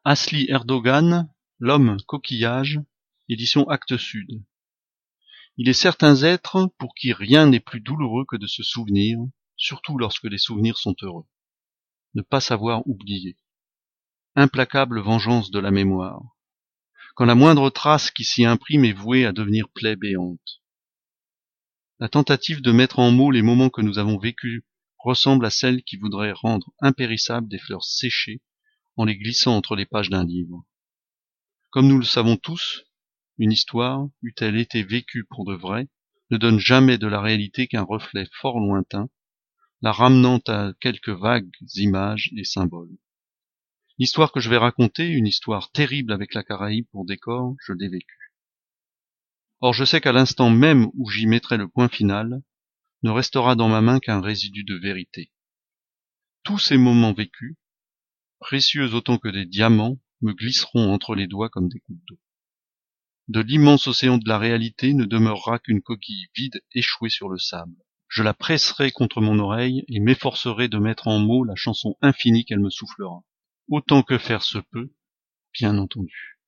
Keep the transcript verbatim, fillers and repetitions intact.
Asli Erdogan, L'homme coquillage, édition Actes Sud. Il est certains êtres pour qui rien n'est plus douloureux que de se souvenir, surtout lorsque les souvenirs sont heureux. Ne pas savoir oublier. Implacable vengeance de la mémoire. Quand la moindre trace qui s'y imprime est vouée à devenir plaie béante. La tentative de mettre en mots les moments que nous avons vécus ressemble à celle qui voudrait rendre impérissables des fleurs séchées en les glissant entre les pages d'un livre. Comme nous le savons tous, une histoire, eût-elle été vécue pour de vrai, ne donne jamais de la réalité qu'un reflet fort lointain, la ramenant à quelques vagues images et symboles. L'histoire que je vais raconter, une histoire terrible avec la Caraïbe pour décor, je l'ai vécue. Or je sais qu'à l'instant même où j'y mettrai le point final, ne restera dans ma main qu'un résidu de vérité. Tous ces moments vécus, précieux autant que des diamants, me glisseront entre les doigts comme des gouttes d'eau. De l'immense océan de la réalité ne demeurera qu'une coquille vide échouée sur le sable. Je la presserai contre mon oreille et m'efforcerai de mettre en mots la chanson infinie qu'elle me soufflera. Autant que faire se peut, bien entendu.